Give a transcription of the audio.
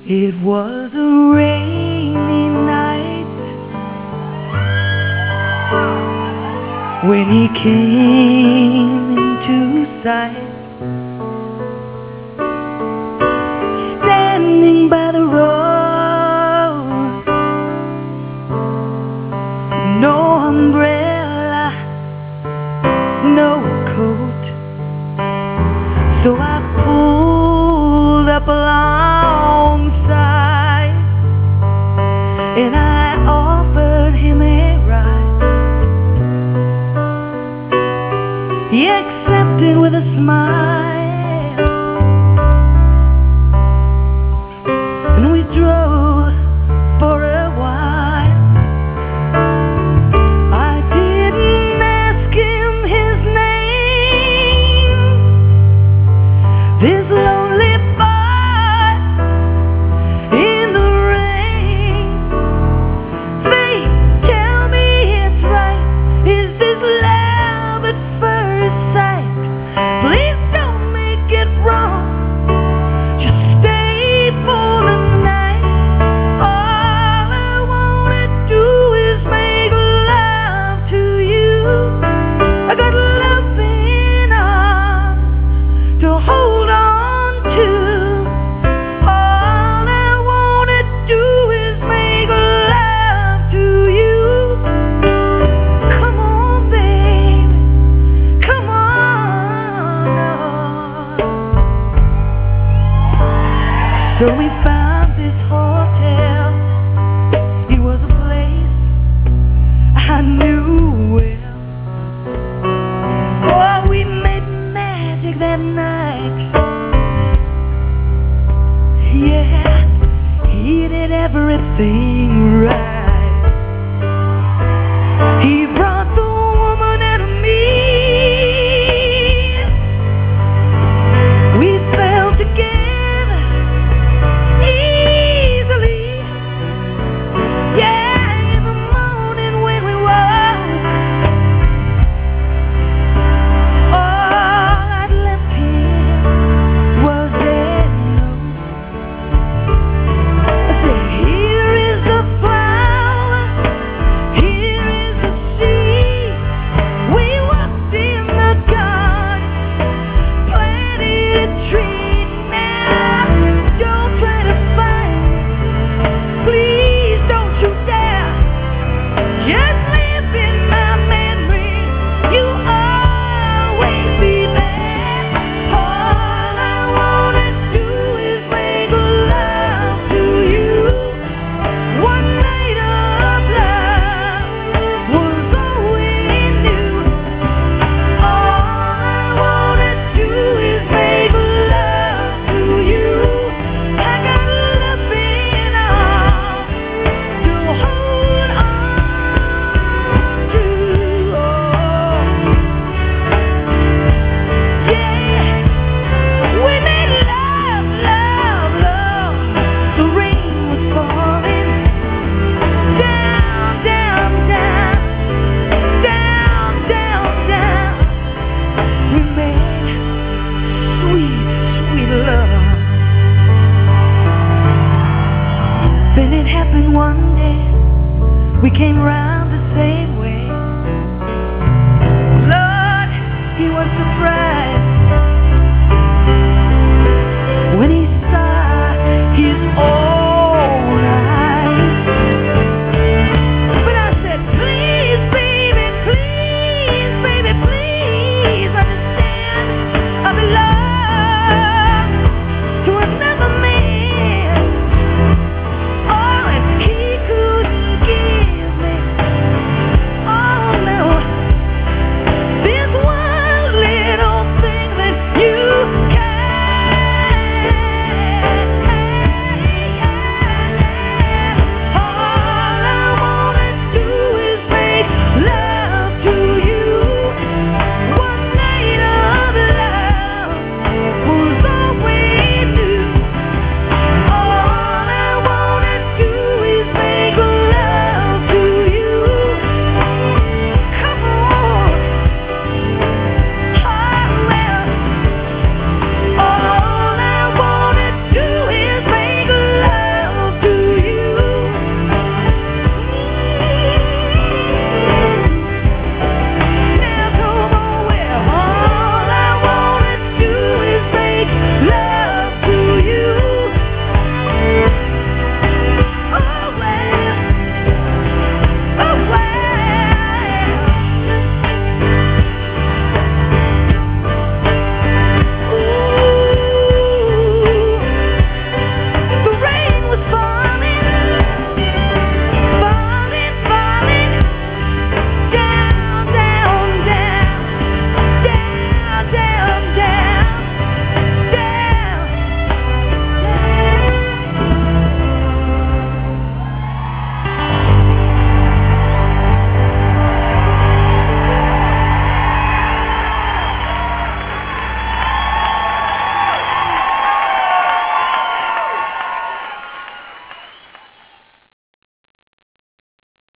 It was a rainy night when he came into sight, standing by the road, no umbrella, no coat. So I pulled up alongside and I offered him a ride. He accepted with a smile, and we drove for a while. I didn't ask him his name, this lonely boy in the rain. Fate, tell me it's right. Is this love at first sight? Please don't make it wrong. Just stay for the night. All I wanna do is make love to you. I got loving arms to hold on to. All I wanna do is make love to you. Come on, baby, come on. So we found this hotel. It was a place I knew well. Oh, we made magic that night. Yeah, he did everything right. He brought the woman and me. We fell together easily. Yeah, in the morning when we woke, all I'd left him was a note. I said, here is the flower, here is the seed. We walked in the garden, planted a tree. Now, don't try to find me, please don't you dare. Just live in my memory, you'll always be there. All I wanna do is make love to you. One night of love was all we knew. All I wanna do is make love to you. I got loving arms to hold on to. Yeah, we made love, love, love. The rain was falling down, down, down, down, down, down. We made sweet, sweet love. Then it happened one day. We came round